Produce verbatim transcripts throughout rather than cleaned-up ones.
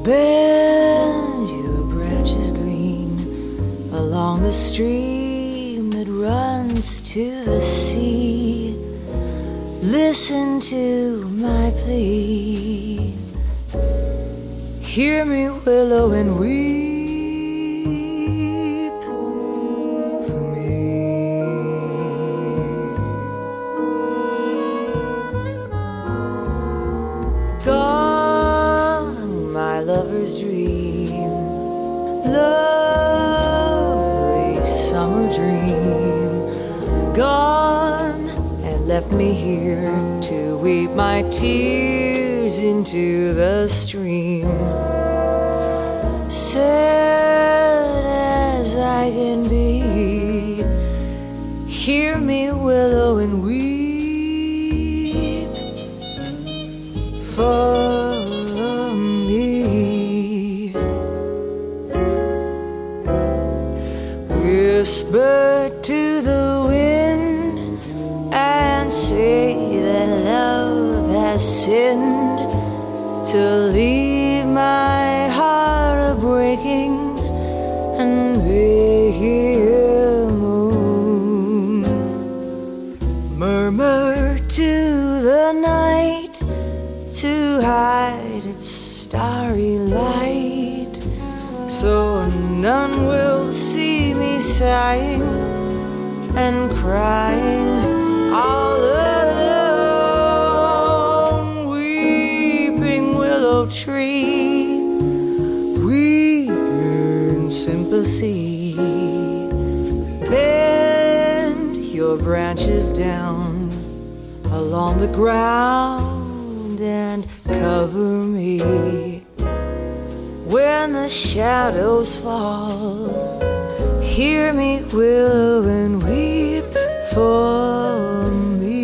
Bend your branches green along the stream that runs to the sea. Listen to my plea. Hear me, willow, and weep for me. Gone, my lover's dream, lovely summer dream. Gone, and left me here to weep my tears into the stream. Sad as I can be, hear me, willow, and weep for me. Whisper to the wind and say that love has sinned to leave my heart a-breaking and making a moon. Murmur to the night to hide its starry light, so none will see me sighing and crying all alone. Weeping willow tree, weep in sympathy. Bend your branches down along the ground and cover me. When the shadows fall, hear me, willow, and weep for me.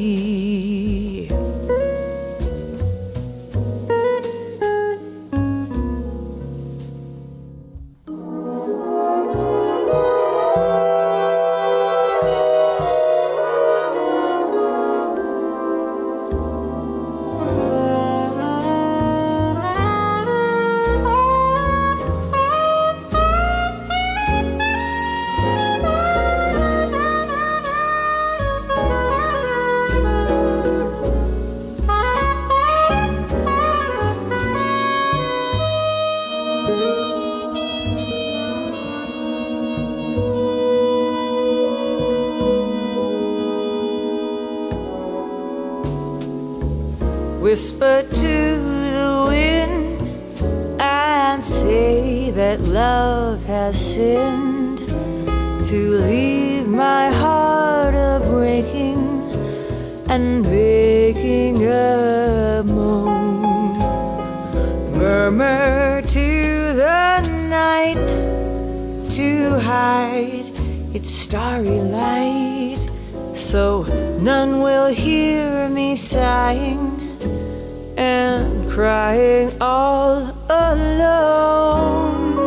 Whisper to the wind and say that love has sinned to leave my heart a-breaking and making a moan. Murmur to the night to hide its starry light, so none will hear me sighing and crying all alone.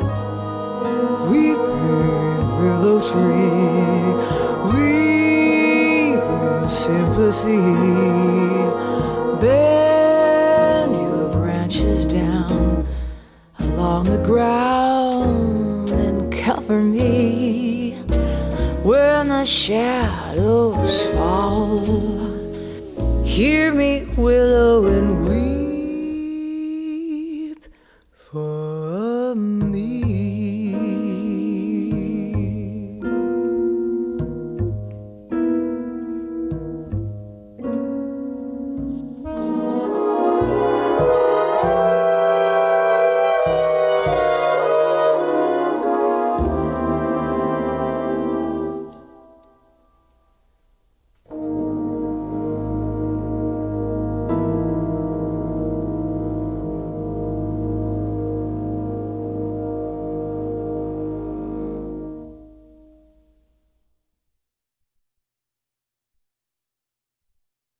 Weeping willow tree, weep in sympathy. Bend your branches down along the ground and cover me. When the shadows fall, hear me, willow, and weep for